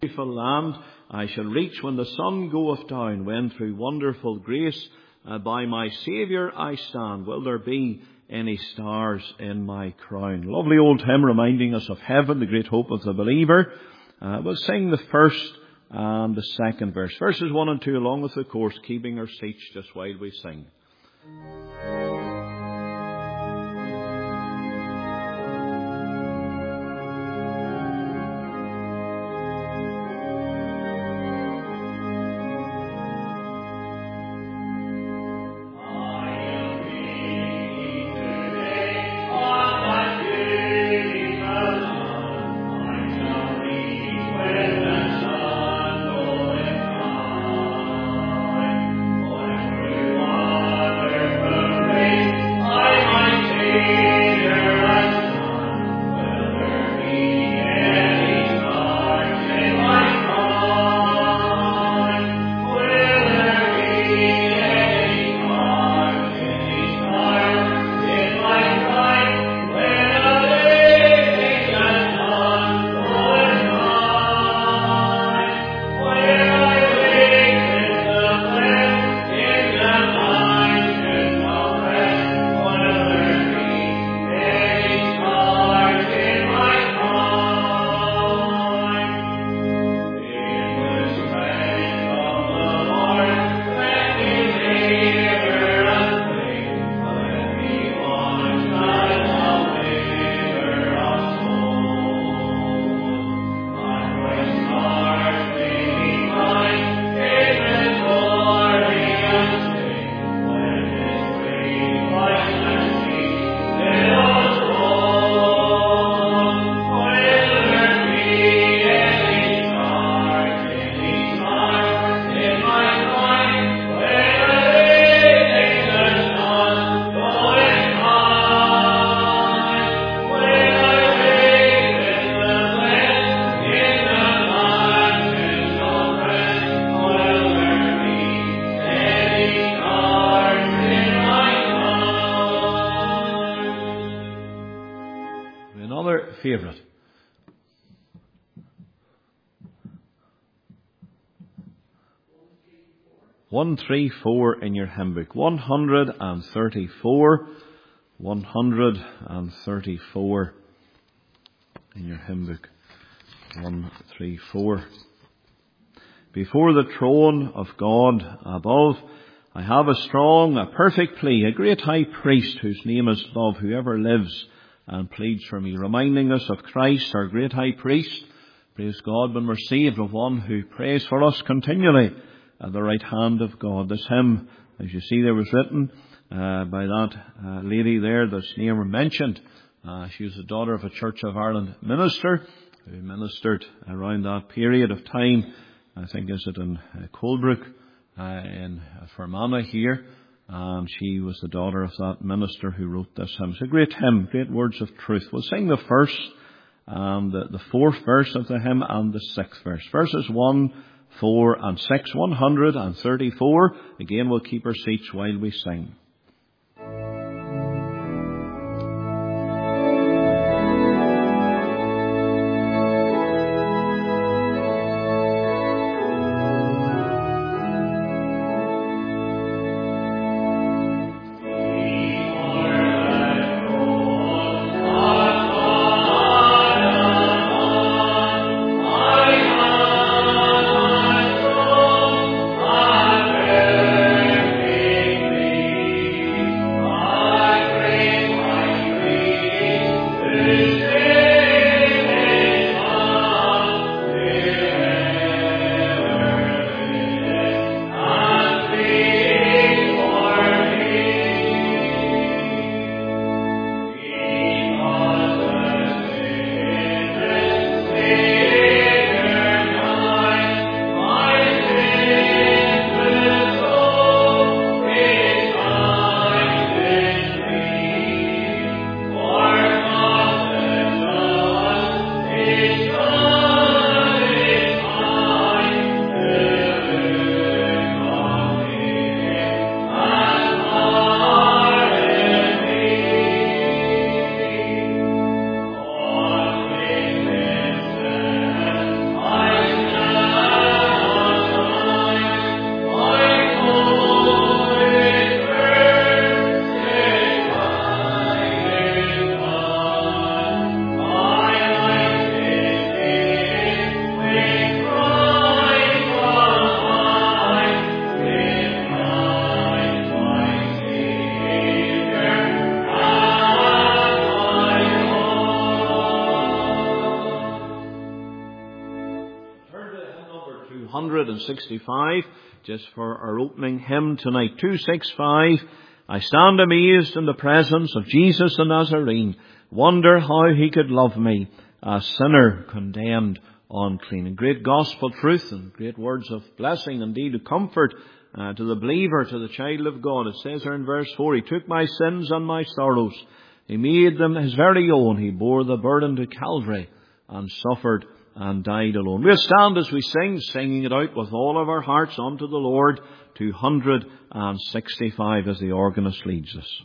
Beautiful land I shall reach when the sun goeth down, when through wonderful grace by my Saviour I stand. Will there be any stars in my crown? Lovely old hymn reminding us of heaven, the great hope of the believer. We'll sing the first and the second verse. Verses 1 and 2 along with the chorus, keeping our seats just while we sing. Favourite. One, 3, 4 in your hymn book. 134. 134 in your hymn book. 134. Before the throne of God above, I have a strong, a perfect plea, a great high priest whose name is love, whoever lives and pleads for me, reminding us of Christ, our great high priest. Praise God, when we're saved, of one who prays for us continually at the right hand of God. This hymn, as you see there, was written by that lady there, that's name mentioned. She was the daughter of a Church of Ireland minister who ministered around that period of time. I think is it in Colebrook, in Fermanagh here. And she was the daughter of that minister who wrote this hymn. It's a great hymn, great words of truth. We'll sing the first and the fourth verse of the hymn and the sixth verse. Verses 1, 4 and 6, 134. Again, we'll keep our seats while we sing. 265, just for our opening hymn tonight. 265, I stand amazed in the presence of Jesus the Nazarene, wonder how he could love me, a sinner condemned unclean. And great gospel truth and great words of blessing, indeed of comfort to the believer, to the child of God. It says there in verse 4, he took my sins and my sorrows, he made them his very own, he bore the burden to Calvary and suffered and died alone. We'll stand as we sing, singing it out with all of our hearts unto the Lord, 265 as the organist leads us.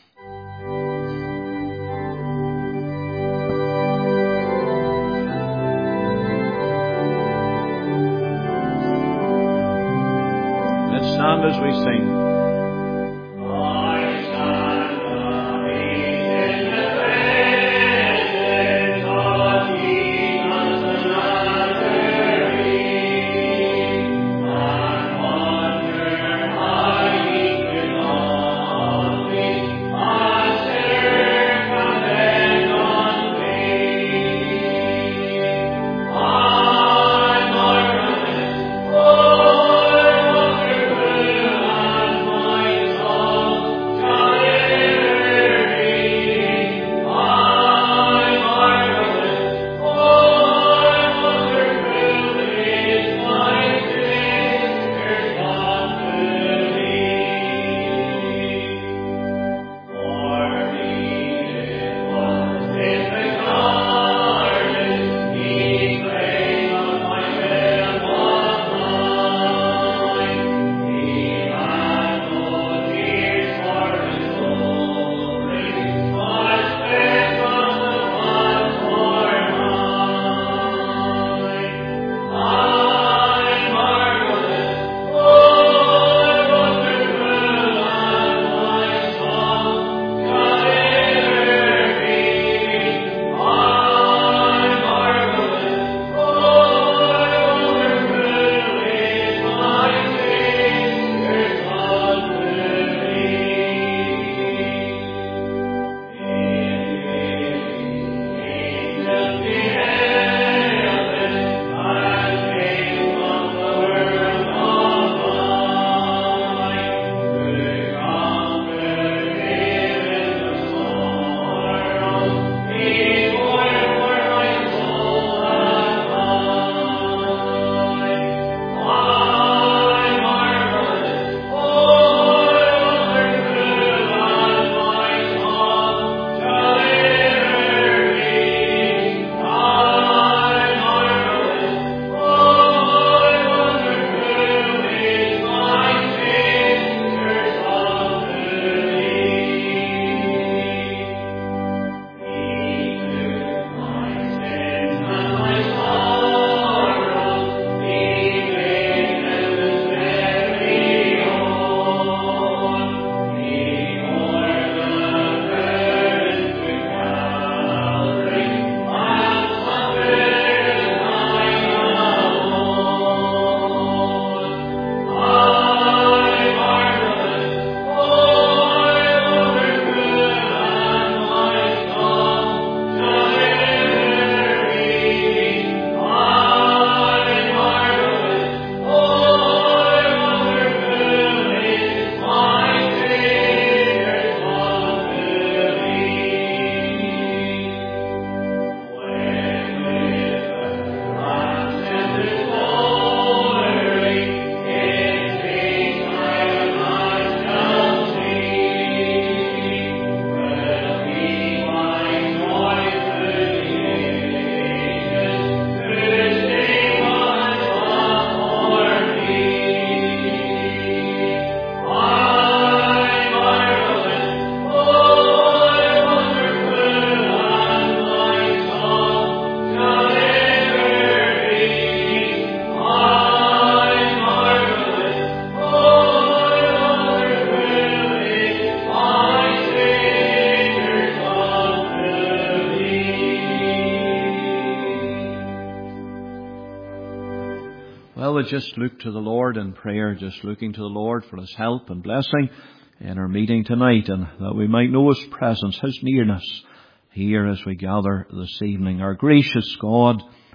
Let's stand as we sing. Well, we just look to the Lord in prayer, just looking to the Lord for His help and blessing in our meeting tonight, and that we might know His presence, His nearness here as we gather this evening. Our gracious God,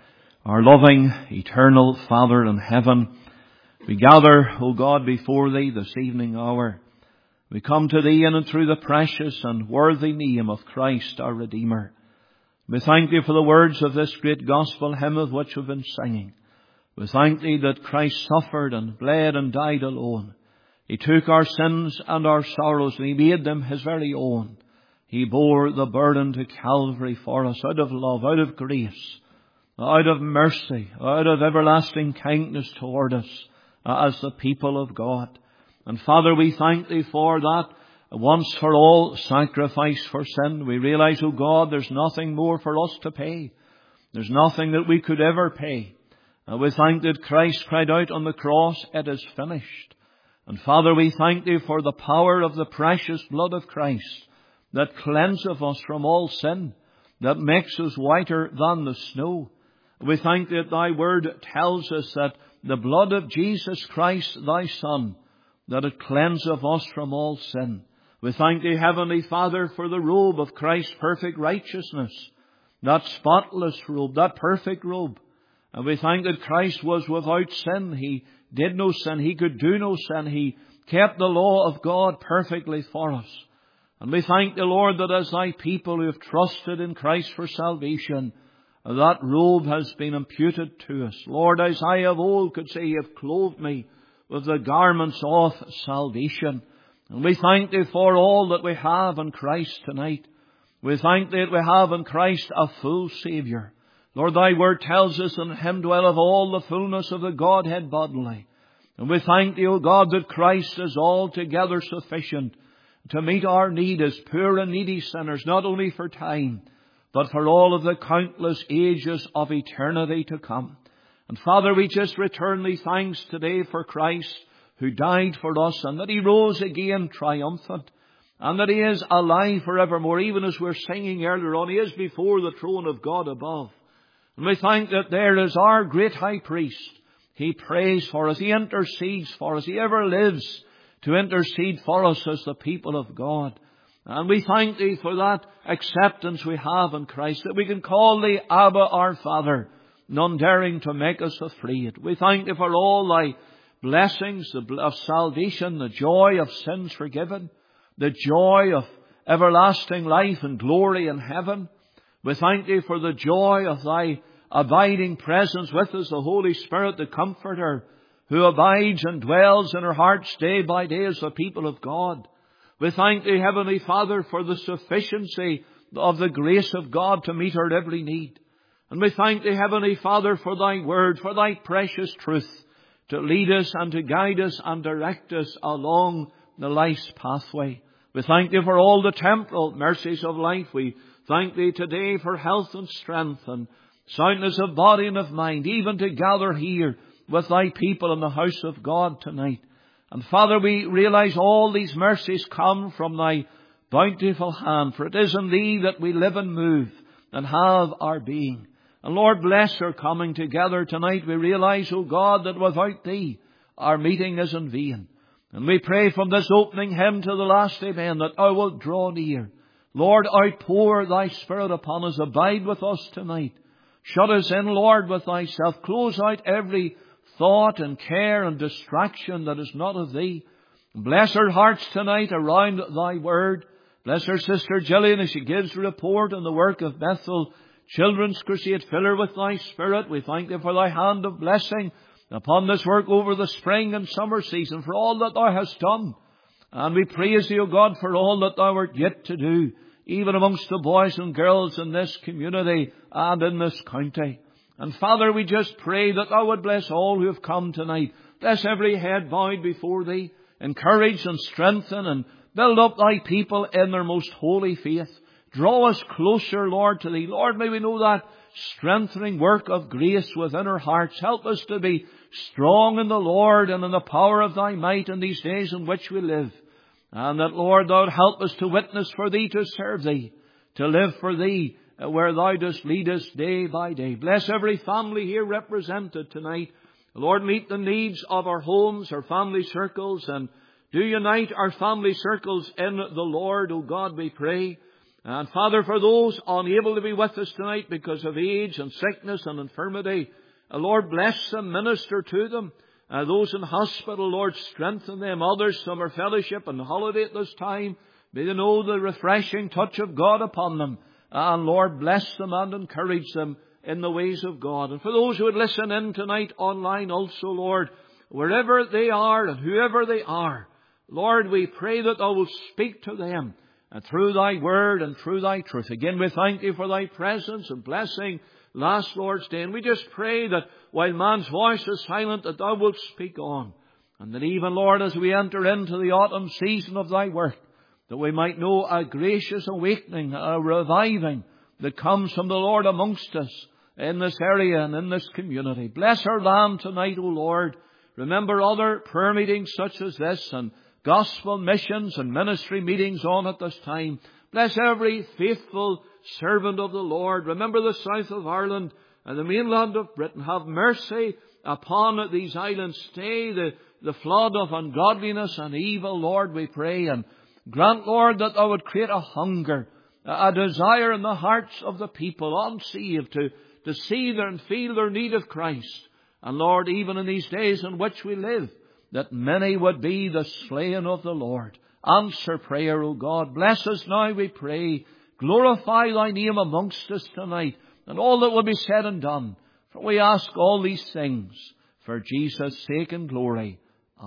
Our loving, eternal Father in heaven, we gather, O God, before Thee this evening hour. We come to Thee in and through the precious and worthy name of Christ our Redeemer. We thank Thee for the words of this great gospel hymn of which we've been singing. We thank Thee that Christ suffered and bled and died alone. He took our sins and our sorrows and He made them His very own. He bore the burden to Calvary for us out of love, out of grace, out of mercy, out of everlasting kindness toward us as the people of God. And Father, we thank Thee for that once for all sacrifice for sin. We realize, O God, there's nothing more for us to pay. There's nothing that we could ever pay. And we thank that Christ cried out on the cross, "It is finished." And Father, we thank Thee for the power of the precious blood of Christ that cleanseth us from all sin, that makes us whiter than the snow. We thank Thee that Thy word tells us that the blood of Jesus Christ, Thy Son, that it cleanseth us from all sin. We thank Thee, Heavenly Father, for the robe of Christ's perfect righteousness, that spotless robe, that perfect robe. And we thank that Christ was without sin. He did no sin. He could do no sin. He kept the law of God perfectly for us. And we thank the Lord that as Thy people who have trusted in Christ for salvation, that robe has been imputed to us. Lord, as I of old could say, You have clothed me with the garments of salvation. And we thank Thee for all that we have in Christ tonight. We thank Thee that we have in Christ a full Saviour. Lord, Thy word tells us, in Him dwelleth all the fullness of the Godhead bodily. And we thank Thee, O God, that Christ is altogether sufficient to meet our need as poor and needy sinners, not only for time, but for all of the countless ages of eternity to come. And Father, we just return Thee thanks today for Christ, who died for us, and that He rose again triumphant, and that He is alive forevermore. Even as we're singing earlier on, He is before the throne of God above. And we thank that there is our great high priest. He prays for us. He intercedes for us. He ever lives to intercede for us as the people of God. And we thank Thee for that acceptance we have in Christ, that we can call Thee Abba, our Father, none daring to make us afraid. We thank Thee for all Thy blessings of salvation, the joy of sins forgiven, the joy of everlasting life and glory in heaven. We thank Thee for the joy of Thy abiding presence with us, the Holy Spirit, the Comforter, who abides and dwells in our hearts day by day as the people of God. We thank Thee, Heavenly Father, for the sufficiency of the grace of God to meet our every need. And we thank Thee, Heavenly Father, for Thy word, for Thy precious truth, to lead us and to guide us and direct us along the life's pathway. We thank Thee for all the temporal mercies of life. We thank Thee today for health and strength and soundness of body and of mind, even to gather here with Thy people in the house of God tonight. And Father, we realize all these mercies come from Thy bountiful hand, for it is in Thee that we live and move and have our being. And Lord, bless our coming together tonight. We realize, O God, that without Thee our meeting is in vain. And we pray from this opening hymn to the last amen that Thou wilt draw near. Lord, outpour Thy Spirit upon us. Abide with us tonight. Shut us in, Lord, with Thyself. Close out every thought and care and distraction that is not of Thee. Bless our hearts tonight around Thy word. Bless our sister Gillian as she gives a report on the work of Bethel Children's Crusade. Fill her with Thy Spirit. We thank Thee for Thy hand of blessing upon this work over the spring and summer season, for all that Thou hast done. And we praise Thee, O God, for all that Thou art yet to do, even amongst the boys and girls in this community and in this county. And Father, we just pray that Thou would bless all who have come tonight. Bless every head bowed before Thee. Encourage and strengthen and build up Thy people in their most holy faith. Draw us closer, Lord, to Thee. Lord, may we know that strengthening work of grace within our hearts. Help us to be strong in the Lord and in the power of Thy might in these days in which we live. And that, Lord, Thou would help us to witness for Thee, to serve Thee, to live for Thee, where Thou dost lead us day by day. Bless every family here represented tonight. Lord, meet the needs of our homes, our family circles, and do unite our family circles in the Lord, O God, we pray. And Father, for those unable to be with us tonight because of age and sickness and infirmity, Lord, bless them, minister to them. Those in hospital, Lord, strengthen them. Others, summer fellowship and holiday at this time, may they know the refreshing touch of God upon them. And Lord, bless them and encourage them in the ways of God. And for those who would listen in tonight online also, Lord, wherever they are and whoever they are, Lord, we pray that Thou wilt speak to them through Thy word and through Thy truth. Again, we thank Thee for Thy presence and blessing last Lord's Day. And we just pray that while man's voice is silent, that Thou wilt speak on. And that even, Lord, as we enter into the autumn season of Thy work, that we might know a gracious awakening, a reviving that comes from the Lord amongst us in this area and in this community. Bless our land tonight, O Lord. Remember other prayer meetings such as this and gospel missions and ministry meetings on at this time. Bless every faithful servant of the Lord. Remember the south of Ireland and the mainland of Britain. Have mercy upon these islands. Stay the flood of ungodliness and evil, Lord, we pray. And grant, Lord, that Thou would create a hunger, a desire in the hearts of the people unsaved to see and feel their need of Christ. And Lord, even in these days in which we live, that many would be the slain of the Lord. Answer prayer, O God. Bless us now, we pray. Glorify Thy name amongst us tonight, and all that will be said and done. For we ask all these things for Jesus' sake and glory.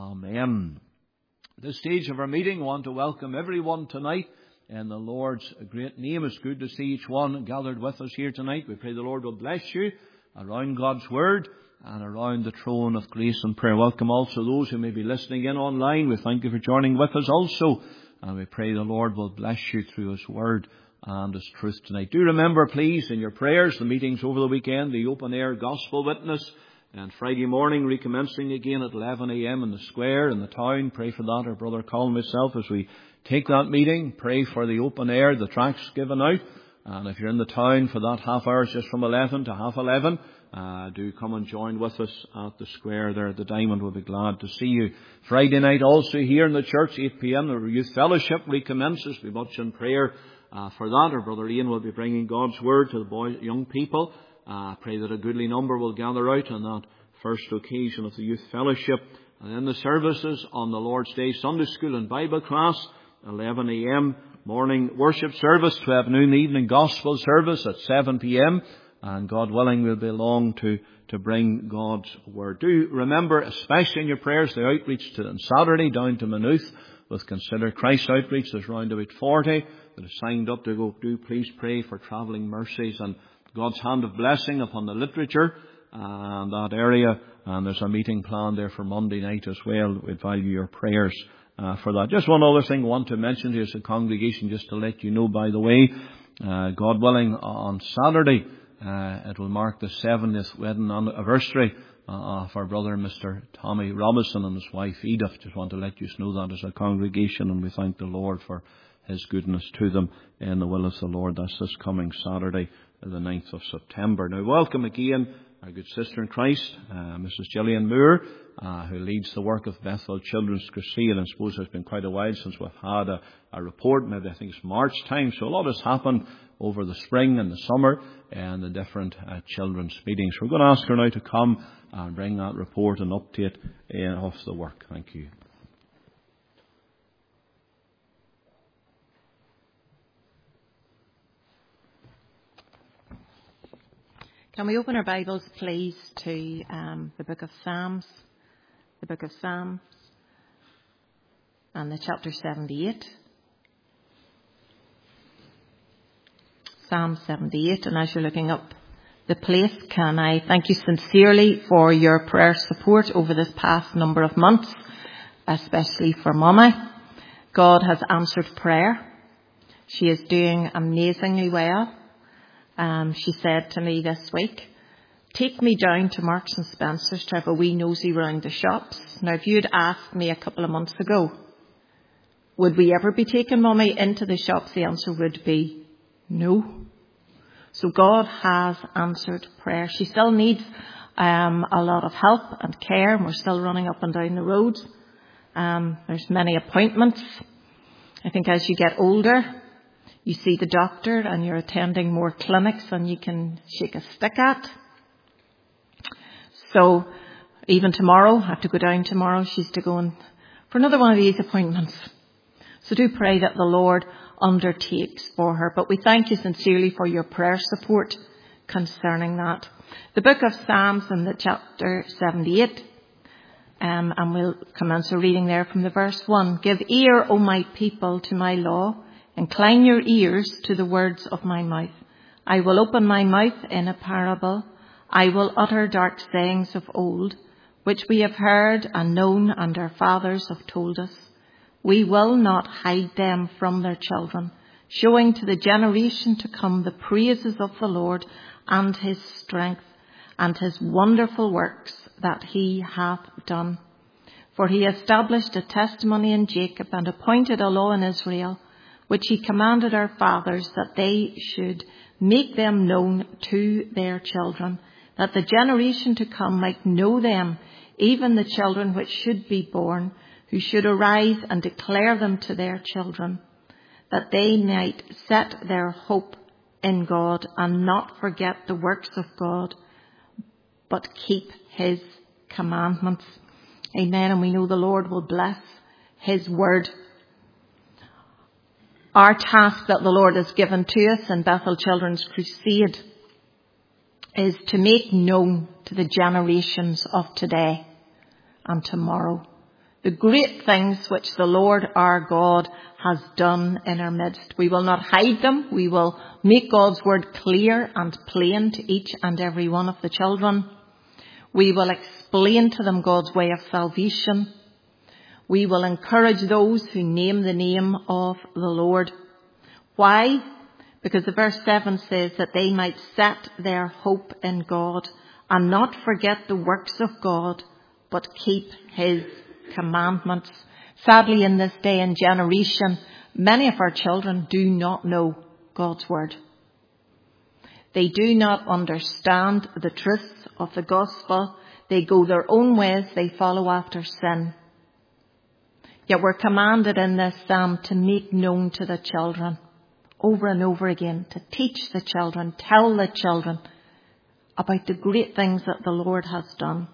Amen. At this stage of our meeting, I want to welcome everyone tonight in the Lord's great name. It's good to see each one gathered with us here tonight. We pray the Lord will bless you around God's Word and around the throne of grace and prayer. Welcome also those who may be listening in online. We thank you for joining with us also. And we pray the Lord will bless you through His Word and His truth tonight. Do remember, please, in your prayers, the meetings over the weekend, the open air gospel witness, and Friday morning recommencing again at 11 a.m. in the square in the town. Pray for that. Our brother Colin and myself, as we take that meeting, pray for the open air, the tracts given out. And if you're in the town for that half hour, just from 11 to half 11, do come and join with us at the square there at the Diamond. We'll be glad to see you. Friday night also here in the church, 8 p.m. the youth fellowship recommences. Be much in prayer for that. Our brother Ian will be bringing God's word to the young people. Pray that a goodly number will gather out on that first occasion of the youth fellowship. And then the services on the Lord's Day, Sunday school and Bible class, 11 a.m. morning worship service, 12 noon evening gospel service at 7 p.m. And God willing, we'll be along to bring God's word. Do remember, especially in your prayers, the outreach on Saturday down to Maynooth with Consider Christ outreach. There's round about 40 that have signed up to go. Do please pray for travelling mercies and God's hand of blessing upon the literature and that area. And there's a meeting planned there for Monday night as well. We'd value your prayers for that. Just one other thing I want to mention to you as a congregation, just to let you know, by the way, God willing, on Saturday, it will mark the 70th wedding anniversary of our brother Mr. Tommy Robinson and his wife Edith. Just want to let you know that as a congregation, and we thank the Lord for His goodness to them in the will of the Lord. That's this coming Saturday, the 9th of September. Now, welcome again our good sister in Christ, Mrs. Gillian Moore, who leads the work of Bethel Children's Crusade. And I suppose it's been quite a while since we've had a report. Maybe I think it's March time. So a lot has happened over the spring and the summer and the different children's meetings. We're going to ask her now to come and bring that report and update of the work. Thank you. Can we open our Bibles, please, to the book of Psalms? The book of Psalms and the chapter 78. Psalm 78. And as you're looking up the place, can I thank you sincerely for your prayer support over this past number of months, especially for Mama. God has answered prayer. She is doing amazingly well. She said to me this week, take me down to Marks and Spencer's to have a wee nosy round the shops. Now, if you'd asked me a couple of months ago, would we ever be taking Mummy into the shops, the answer would be no. So God has answered prayer. She still needs a lot of help and care, and we're still running up and down the roads. There's many appointments. I think as you get older, You see the doctor and you're attending more clinics than you can shake a stick at. So even tomorrow, I have to go down tomorrow. She's to go in for another one of these appointments. So do pray that the Lord undertakes for her. But we thank you sincerely for your prayer support concerning that. The book of Psalms in the chapter 78. And we'll commence a reading there from the verse 1. Give ear, O my people, to my law. Incline your ears to the words of my mouth. I will open my mouth in a parable. I will utter dark sayings of old, which we have heard and known and our fathers have told us. We will not hide them from their children, showing to the generation to come the praises of the Lord and his strength and his wonderful works that he hath done. For he established a testimony in Jacob and appointed a law in Israel, which he commanded our fathers that they should make them known to their children, that the generation to come might know them, even the children which should be born, who should arise and declare them to their children, that they might set their hope in God and not forget the works of God, but keep his commandments. Amen. And we know the Lord will bless his word. Our task that the Lord has given to us in Bethel Children's Crusade is to make known to the generations of today and tomorrow the great things which the Lord our God has done in our midst. We will not hide them. We will make God's word clear and plain to each and every one of the children. We will explain to them God's way of salvation. We will encourage those who name the name of the Lord. Why? Because the verse 7 says that they might set their hope in God and not forget the works of God, but keep his commandments. Sadly, in this day and generation, many of our children do not know God's word. They do not understand the truths of the gospel. They go their own ways. They follow after sin. Yet we're commanded in this psalm to make known to the children over and over again, to teach the children, tell the children about the great things that the Lord has done.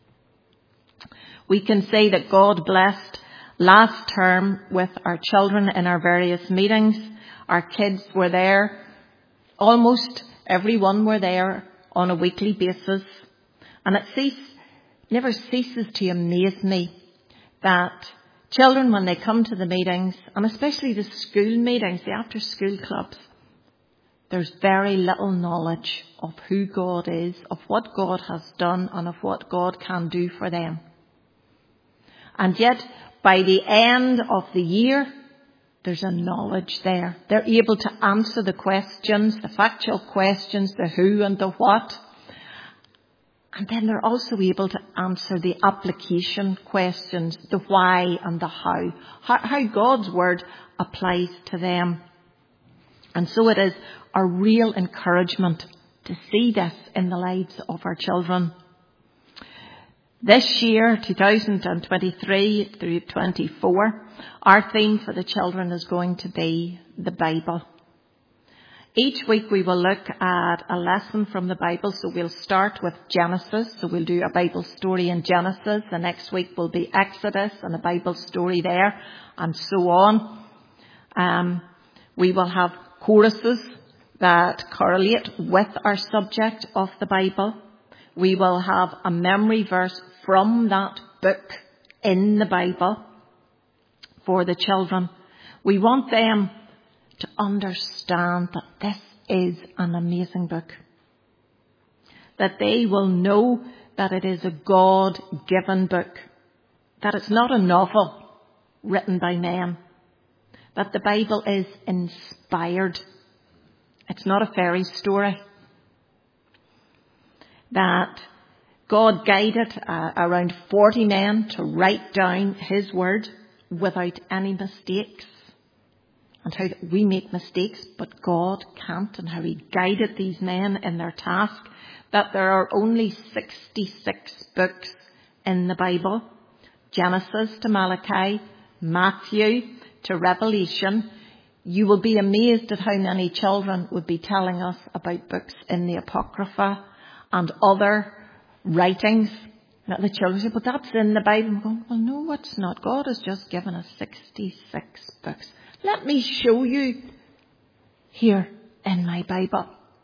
We can say that God blessed last term with our children in our various meetings. Our kids were there. Almost everyone were there on a weekly basis. And it never ceases to amaze me that children, when they come to the meetings, and especially the school meetings, the after-school clubs, there's very little knowledge of who God is, of what God has done, and of what God can do for them. And yet, by the end of the year, there's a knowledge there. They're able to answer the questions, the factual questions, the who and the what. And then they're also able to answer the application questions, the why and the how God's word applies to them. And so it is a real encouragement to see this in the lives of our children. This year, 2023 through 24, our theme for the children is going to be the Bible. Each week we will look at a lesson from the Bible. So we'll start with Genesis. So we'll do a Bible story in Genesis. The next week will be Exodus and a Bible story there, and so on. We will have choruses that correlate with our subject of the Bible. We will have a memory verse from that book in the Bible for the children. We want them to understand that this is an amazing book. That they will know that it is a God-given book. That it's not a novel written by men. That the Bible is inspired. It's not a fairy story. That God guided around 40 men to write down his word without any mistakes. And how we make mistakes, but God can't, and how he guided these men in their task. That there are only 66 books in the Bible. Genesis to Malachi, Matthew to Revelation. You will be amazed at how many children would be telling us about books in the Apocrypha and other writings. Now the children say, but that's in the Bible. I'm going, well, no, it's not. God has just given us 66 books. Let me show you here in my Bible.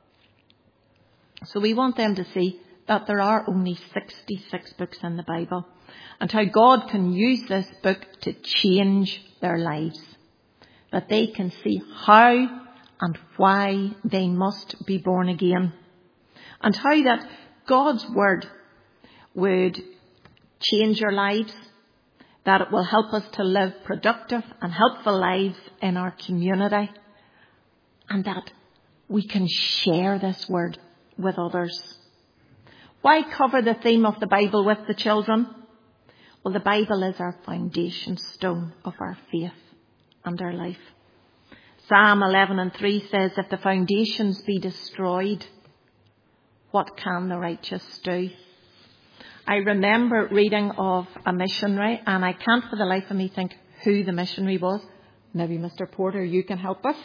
So we want them to see that there are only 66 books in the Bible and how God can use this book to change their lives. That they can see how and why they must be born again. And how that God's word would change our lives. That it will help us to live productive and helpful lives in our community. And that we can share this word with others. Why cover the theme of the Bible with the children? Well, the Bible is our foundation stone of our faith and our life. Psalm 11:3 says, if the foundations be destroyed, what can the righteous do? I remember reading of a missionary, and I can't for the life of me think who the missionary was. Maybe Mr. Porter, you can help us.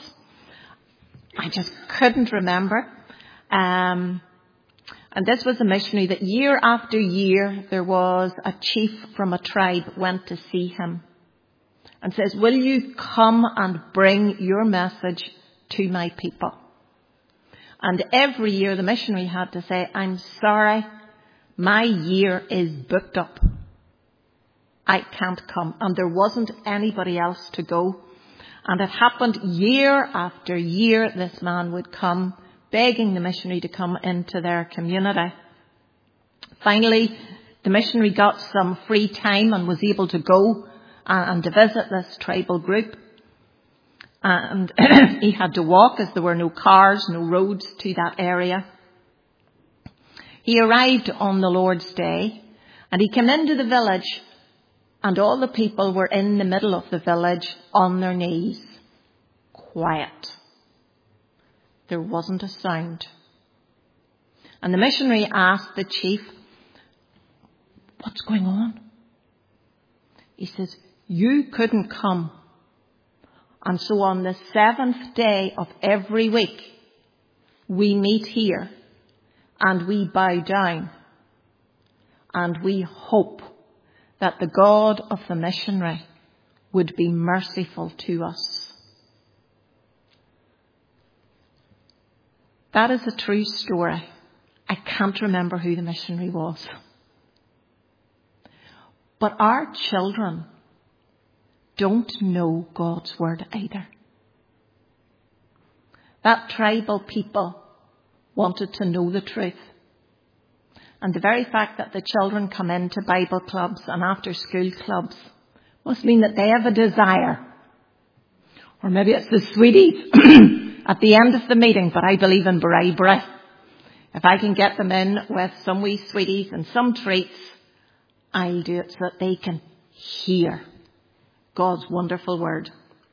I just couldn't remember. And this was a missionary that year after year there was a chief from a tribe went to see him and says, will you come and bring your message to my people? And every year the missionary had to say, I'm sorry, my year is booked up. I can't come. And there wasn't anybody else to go. And it happened year after year. This man would come begging the missionary to come into their community. Finally, the missionary got some free time and was able to go and to visit this tribal group. And he had to walk as there were no cars, no roads to that area. He arrived on the Lord's Day and he came into the village and all the people were in the middle of the village on their knees. Quiet. There wasn't a sound. And the missionary asked the chief, what's going on? He says, you couldn't come. And so on the 7th day of every week, we meet here and we bow down and we hope that the God of the missionary would be merciful to us. That is a true story. I can't remember who the missionary was. But our children don't know God's word either. That tribal people wanted to know the truth. And the very fact that the children come into Bible clubs and after school clubs must mean that they have a desire. Or maybe it's the sweeties at the end of the meeting, but I believe in bribery. If I can get them in with some wee sweeties and some treats, I'll do it so that they can hear God's wonderful word.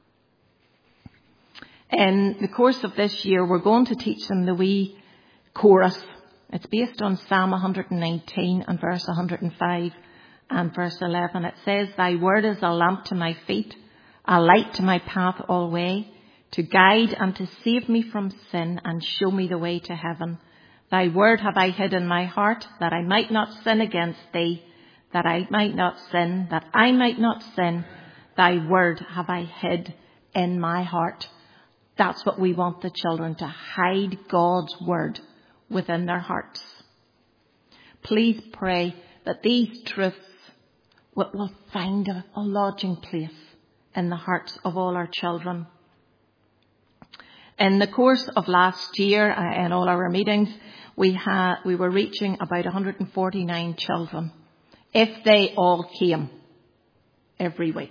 In the course of this year, we're going to teach them the wee chorus. It's based on Psalm 119 and verse 105 and verse 11. It says, thy word is a lamp to my feet, a light to my path alway, to guide and to save me from sin and show me the way to heaven. Thy word have I hid in my heart, that I might not sin against thee, that I might not sin, that I might not sin. Thy word have I hid in my heart. That's what we want the children to hide God's word within their hearts. Please pray that these truths will find a lodging place in the hearts of all our children. In the course of last year, in all our meetings, we were reaching about 149 children, if they all came every week.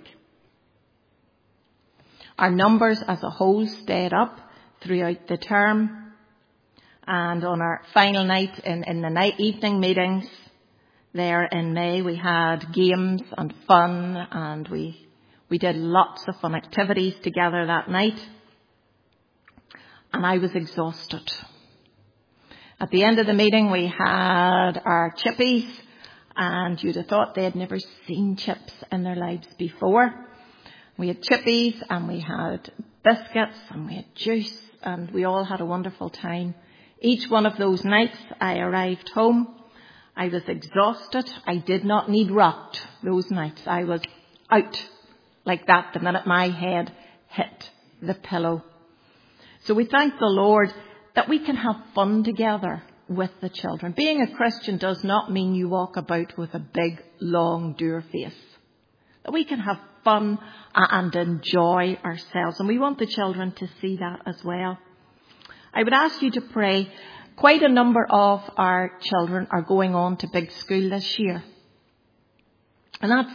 Our numbers as a whole stayed up throughout the term. And on our final night in the evening meetings there in May, we had games and fun, and we did lots of fun activities together that night. And I was exhausted. At the end of the meeting, we had our chippies, and you'd have thought they had never seen chips in their lives before. We had chippies and we had biscuits and we had juice and we all had a wonderful time. Each one of those nights I arrived home. I was exhausted. I did not need rocked those nights. I was out like that the minute my head hit the pillow. So we thank the Lord that we can have fun together with the children. Being a Christian does not mean you walk about with a big, long, dour face. That we can have fun and enjoy ourselves. And we want the children to see that as well. I would ask you to pray. Quite a number of our children are going on to big school this year. And that's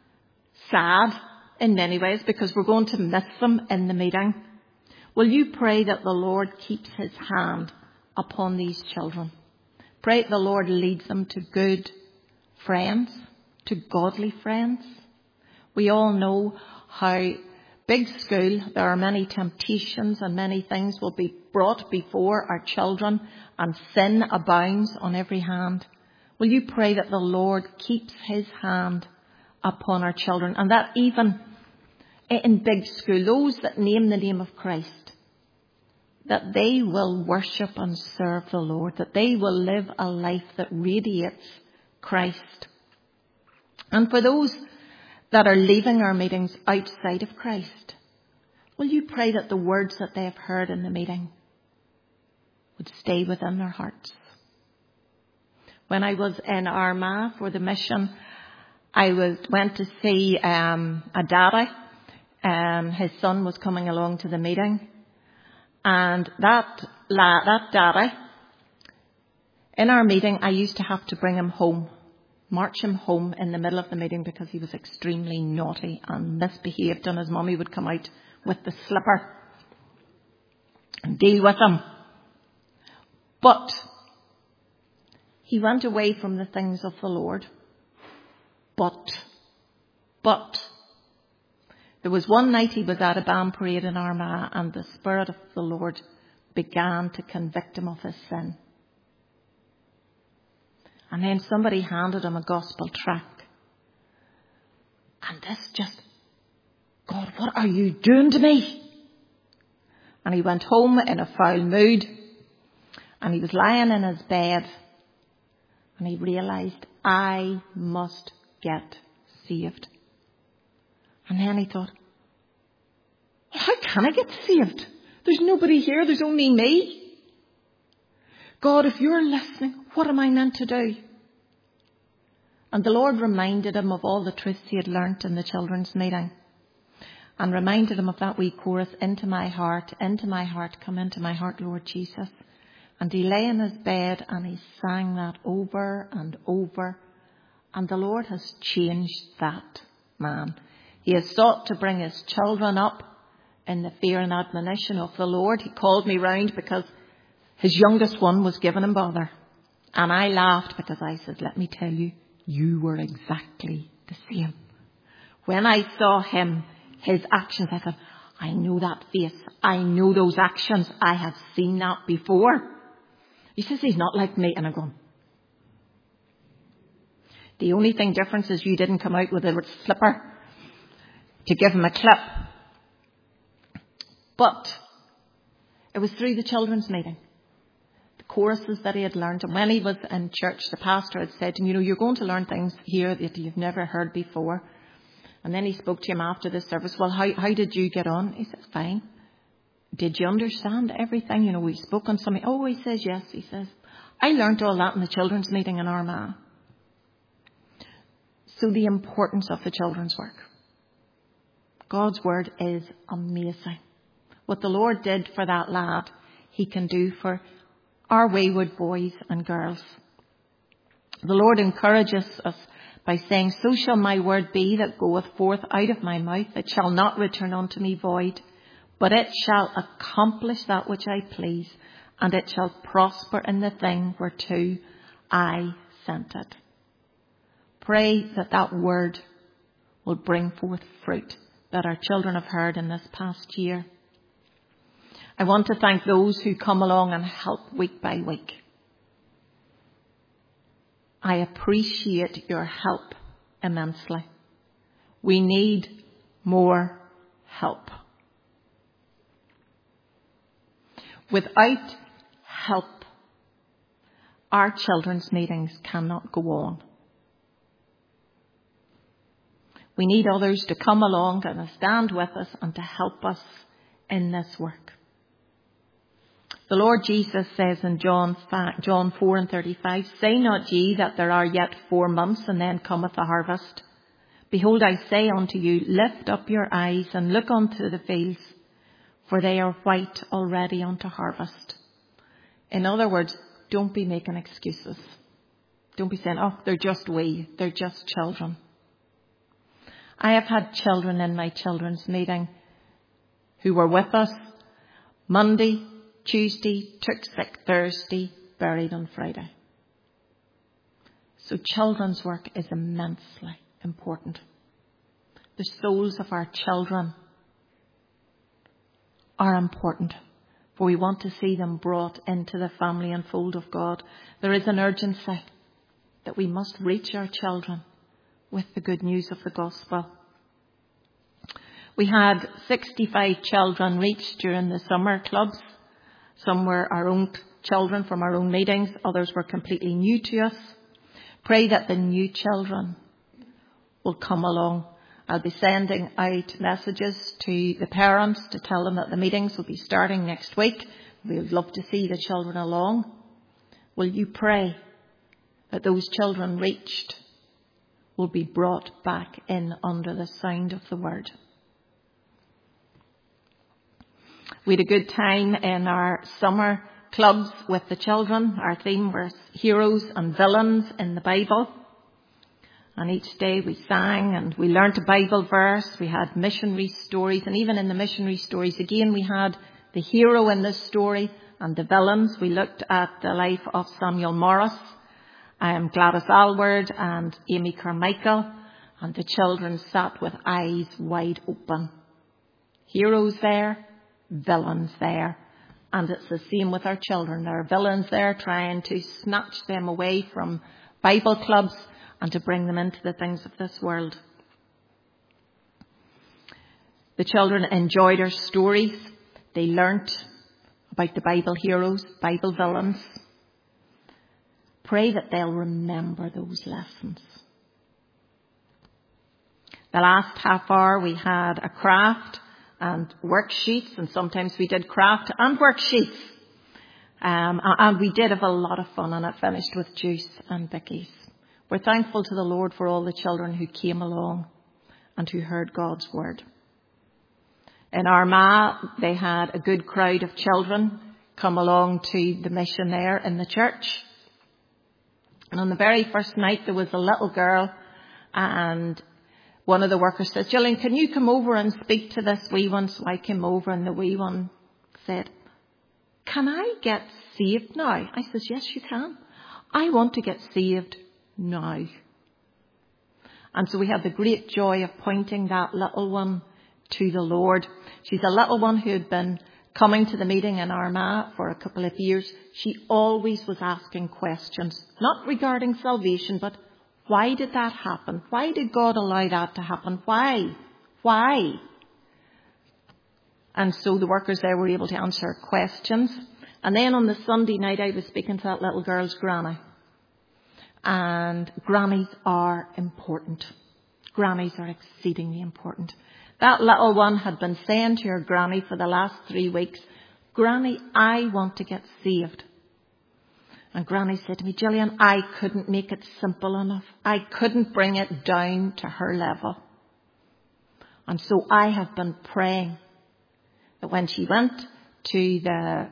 sad in many ways because we're going to miss them in the meeting. Will you pray that the Lord keeps his hand upon these children? Pray that the Lord leads them to good friends, to godly friends. We all know how big school, there are many temptations and many things will be brought before our children and sin abounds on every hand. Will you pray that the Lord keeps his hand upon our children and that even in big school, those that name the name of Christ, that they will worship and serve the Lord, that they will live a life that radiates Christ. And for those that are leaving our meetings outside of Christ, will you pray that the words that they have heard in the meeting would stay within their hearts? When I was in Armagh for the mission, I went to see a daddy. His son was coming along to the meeting. And that daddy, in our meeting, I used to have to bring him home, march him home in the middle of the meeting because he was extremely naughty and misbehaved and his mummy would come out with the slipper and deal with him. But he went away from the things of the Lord. But there was one night he was at a band parade in Armagh and the Spirit of the Lord began to convict him of his sin. And then somebody handed him a gospel tract. And this just, God, what are you doing to me? And he went home in a foul mood. And he was lying in his bed. And he realised, I must get saved. And then he thought, how can I get saved? There's nobody here. There's only me. God, if you're listening, what am I meant to do? And the Lord reminded him of all the truths he had learnt in the children's meeting. And reminded him of that wee chorus, into my heart, come into my heart, Lord Jesus. And he lay in his bed and he sang that over and over. And the Lord has changed that man. He has sought to bring his children up in the fear and admonition of the Lord. He called me round because his youngest one was giving him bother. And I laughed because I said, let me tell you, you were exactly the same. When I saw him, his actions, I thought, I know that face. I know those actions. I have seen that before. He says he's not like me. And I'm going, the only thing difference is you didn't come out with a slipper to give him a clip. But it was through the children's meeting, the choruses that he had learned. And when he was in church, the pastor had said to him, you know, you're going to learn things here that you've never heard before. And then he spoke to him after the service. Well, how did you get on? He says, fine. Did you understand everything? You know, we spoke on something. Oh, he says, yes. He says, I learned all that in the children's meeting in Armagh. So the importance of the children's work. God's word is amazing. What the Lord did for that lad, he can do for our wayward boys and girls. The Lord encourages us by saying, so shall my word be that goeth forth out of my mouth. It shall not return unto me void, but it shall accomplish that which I please, and it shall prosper in the thing whereto I sent it. Pray that that word will bring forth fruit that our children have heard in this past year. I want to thank those who come along and help week by week. I appreciate your help immensely. We need more help. Without help, our children's meetings cannot go on. We need others to come along and stand with us and to help us in this work. The Lord Jesus says in John 4:35, "Say not ye that there are yet 4 months, and then cometh the harvest? Behold, I say unto you, lift up your eyes and look unto the fields, for they are white already unto harvest." In other words, don't be making excuses. Don't be saying, "Oh, they're just they're just children." I have had children in my children's meeting who were with us Monday, Tuesday, took sick Thursday, buried on Friday. So children's work is immensely important. The souls of our children are important, for we want to see them brought into the family and fold of God. There is an urgency that we must reach our children with the good news of the gospel. We had 65 children reached during the summer clubs. Some were our own children from our own meetings. Others were completely new to us. Pray that the new children will come along. I'll be sending out messages to the parents to tell them that the meetings will be starting next week. We would love to see the children along. Will you pray that those children reached will be brought back in under the sound of the word? We had a good time in our summer clubs with the children. Our theme was heroes and villains in the Bible. And each day we sang and we learnt a Bible verse. We had missionary stories. And even in the missionary stories, again, we had the hero in the story and the villains. We looked at the life of Samuel Morris, Gladys Aylward and Amy Carmichael. And the children sat with eyes wide open. Heroes there, villains there. And it's the same with our children. There are villains there trying to snatch them away from Bible clubs and to bring them into the things of this world. The children enjoyed our stories. They learnt about the Bible heroes, Bible villains. Pray that they'll remember those lessons. The last half hour we had a craft and worksheets, and sometimes we did craft and worksheets. And we did have a lot of fun, and it finished with juice and bickies. We're thankful to the Lord for all the children who came along and who heard God's word. In Armagh, they had a good crowd of children come along to the mission there in the church. And on the very first night, there was a little girl, and one of the workers says, "Gillian, can you come over and speak to this wee one?" So I came over, and the wee one said, "Can I get saved now?" I says, "Yes, you can. I want to get saved now." And so we had the great joy of pointing that little one to the Lord. She's a little one who had been coming to the meeting in Armagh for a couple of years. She always was asking questions, not regarding salvation, but why did that happen? Why did God allow that to happen? Why? And so the workers there were able to answer her questions. And then on the Sunday night, I was speaking to that little girl's granny. And grannies are important. Grannies are exceedingly important. That little one had been saying to her granny for the last 3 weeks, "Granny, I want to get saved." And Granny said to me, "Gillian, I couldn't make it simple enough. I couldn't bring it down to her level." And so I have been praying that when she went to the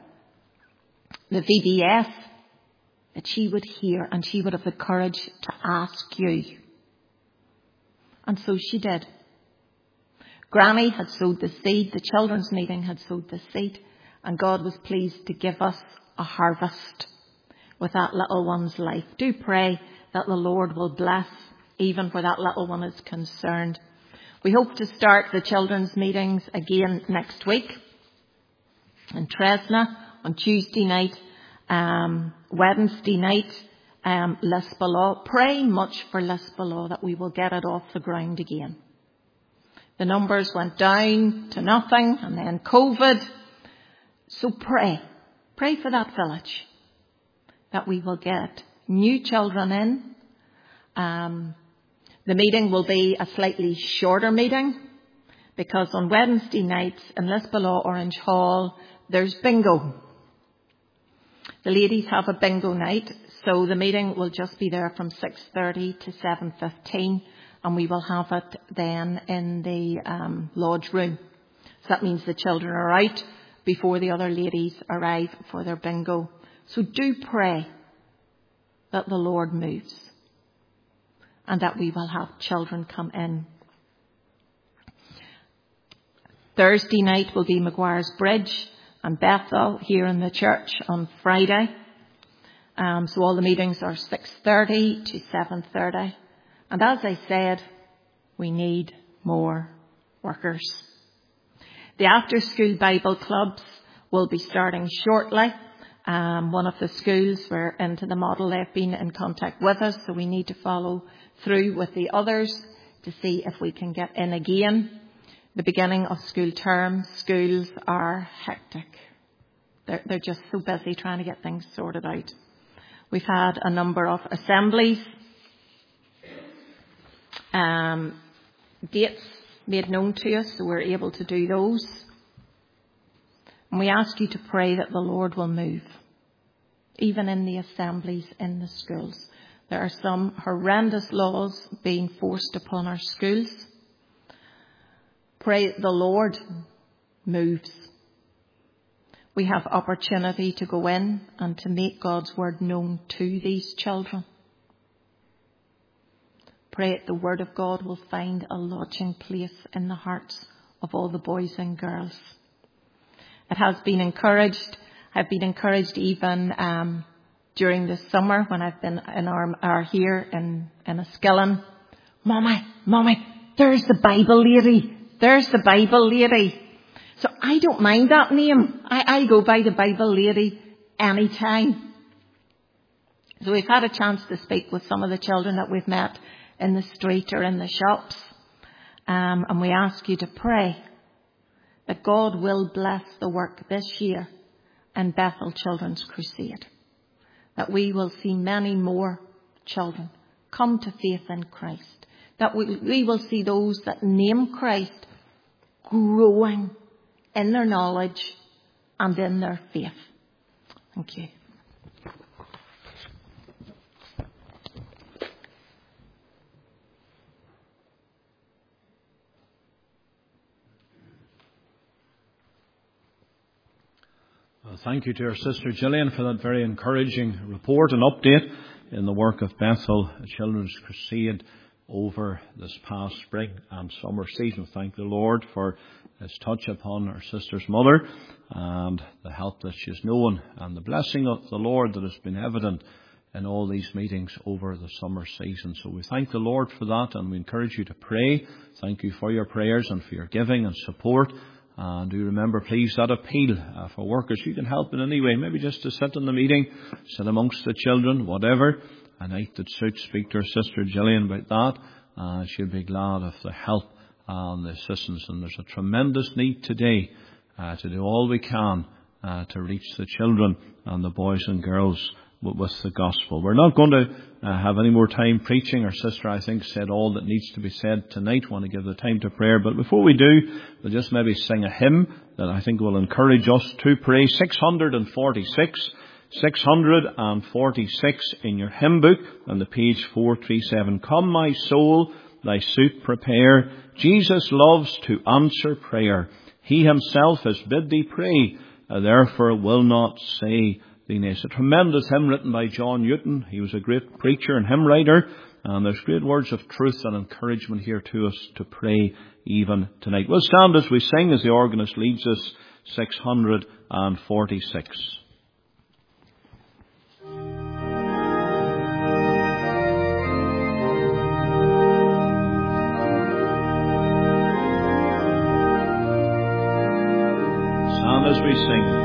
VBS, that she would hear and she would have the courage to ask you. And so she did. Granny had sowed the seed, the children's meeting had sowed the seed, and God was pleased to give us a harvest with that little one's life. Do pray that the Lord will bless even where that little one is concerned. We hope to start the children's meetings again next week in Tresna on Tuesday night, Wednesday night, Lisbolaw. Pray much for Lisbolaw that we will get it off the ground again. The numbers went down to nothing and then COVID. So pray Pray for that village, that we will get new children in. The meeting will be a slightly shorter meeting because on Wednesday nights in Lisbon Orange Hall, there's bingo. The ladies have a bingo night, so the meeting will just be there from 6:30 to 7:15, and we will have it then in the lodge room. So that means the children are out before the other ladies arrive for their bingo. So do pray that the Lord moves and that we will have children come in. Thursday night will be Maguire's Bridge and Bethel here in the church on Friday. So all the meetings are 6:30 to 7:30. And as I said, we need more workers. The after-school Bible clubs will be starting shortly. One of the schools were into the model. They've been in contact with us, so we need to follow through with the others to see if we can get in again. The beginning of school term, schools are hectic. They're just so busy trying to get things sorted out. We've had a number of assemblies, dates made known to us, so we're able to do those. And we ask you to pray that the Lord will move, even in the assemblies in the schools. There are some horrendous laws being forced upon our schools. Pray that the Lord moves. We have opportunity to go in and to make God's word known to these children. Pray that the word of God will find a lodging place in the hearts of all the boys and girls. It has been encouraged. I've been encouraged even during the summer when I've been in our here in Enniskillen. Mommy, there's the Bible lady. There's the Bible lady. So I don't mind that name. I go by the Bible lady anytime. So we've had a chance to speak with some of the children that we've met in the street or in the shops. And we ask you to pray that God will bless the work this year in Bethel Children's Crusade. That we will see many more children come to faith in Christ. That we will see those that name Christ growing in their knowledge and in their faith. Thank you. Thank you to our sister Gillian for that very encouraging report and update in the work of Bethel Children's Crusade over this past spring and summer season. Thank the Lord for His touch upon our sister's mother and the help that she's known and the blessing of the Lord that has been evident in all these meetings over the summer season. So we thank the Lord for that, and we encourage you to pray. Thank you for your prayers and for your giving and support. And do remember, please, that appeal for workers. You can help in any way, maybe just to sit in the meeting, sit amongst the children, whatever. A night that suits, speak to our sister Gillian about that. She'll be glad of the help and the assistance. And there's a tremendous need today to do all we can to reach the children and the boys and girls with the gospel. We're not going to have any more time preaching. Our sister, I think, said all that needs to be said tonight. I want to give the time to prayer. But before we do, we'll just maybe sing a hymn that I think will encourage us to pray. 646. 646 in your hymn book on the page 437. Come, my soul, thy suit prepare. Jesus loves to answer prayer. He himself has bid thee pray, therefore will not say thee nay. It's a tremendous hymn written by John Newton. He was a great preacher and hymn writer, and there's great words of truth and encouragement here to us to pray even tonight. We'll stand as we sing as the organist leads us. 646. As we sing.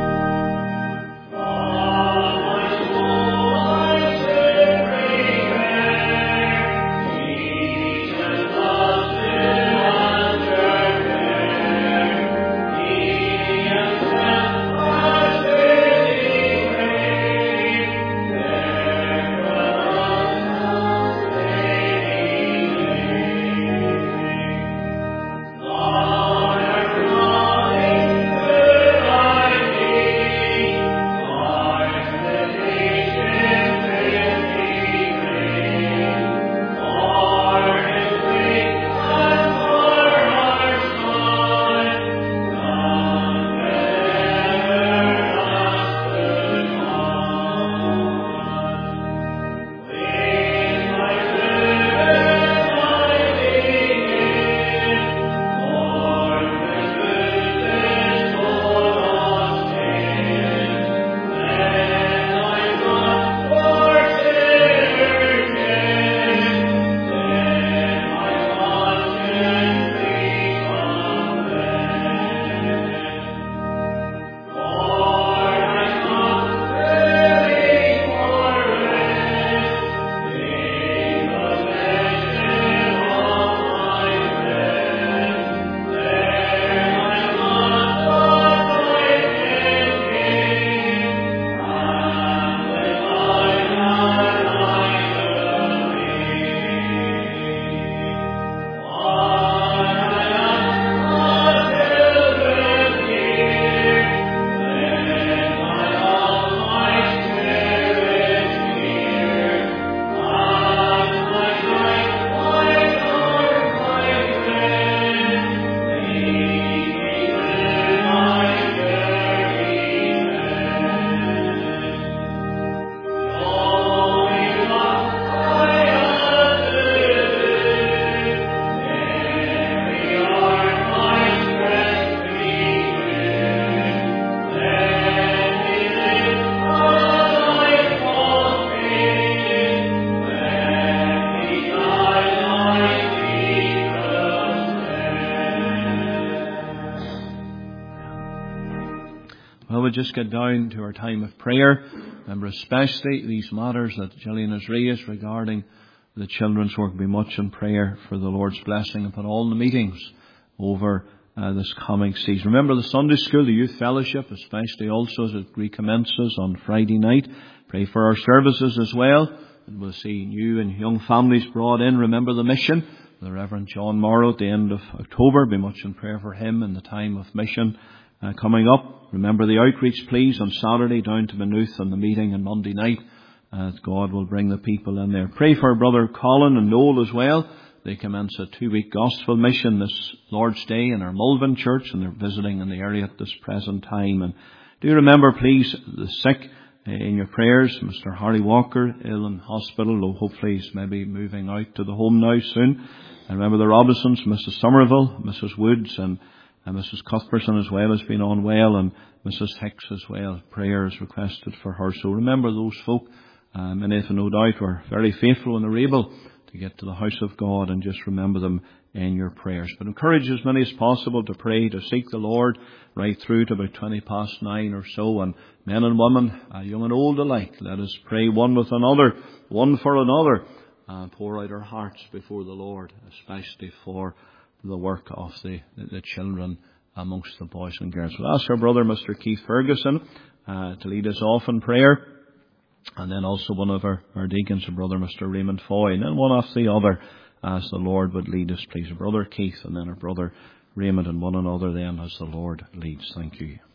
just get down to our time of prayer. Remember especially these matters that Gillian has raised regarding the children's work. Be much in prayer for the Lord's blessing upon all the meetings over this coming season. Remember the Sunday school, the youth fellowship, especially also as it recommences on Friday night. Pray for our services as well. And we'll see new and young families brought in. Remember the mission, the Reverend John Morrow at the end of October. Be much in prayer for him in the time of mission coming up. Remember the outreach, please, on Saturday down to Maynooth and the meeting on Monday night. God will bring the people in there. Pray for Brother Colin and Noel as well. They commence a 2-week gospel mission this Lord's Day in our Mulvin Church, and they're visiting in the area at this present time. And do remember, please, the sick in your prayers. Mr. Harry Walker, ill in hospital, though hopefully he's maybe moving out to the home now soon. And remember the Robinsons, Mrs. Somerville, Mrs. Woods, and Mrs. Cuthbertson as well has been on well, and Mrs. Hicks as well. Prayer is requested for her. So remember those folk. Many of them, no doubt, were very faithful and are able to get to the house of God, and just remember them in your prayers. But encourage as many as possible to pray, to seek the Lord right through to about 9:20 or so. And men and women, young and old alike, let us pray one with another, one for another, and pour out our hearts before the Lord, especially for the work of the children amongst the boys and girls. We'll ask our brother, Mr. Keith Ferguson, to lead us off in prayer. And then also one of our deacons, our brother Mr. Raymond Foy, and then one after the other as the Lord would lead us, please. Our brother Keith and then our brother Raymond, and one another then as the Lord leads. Thank you.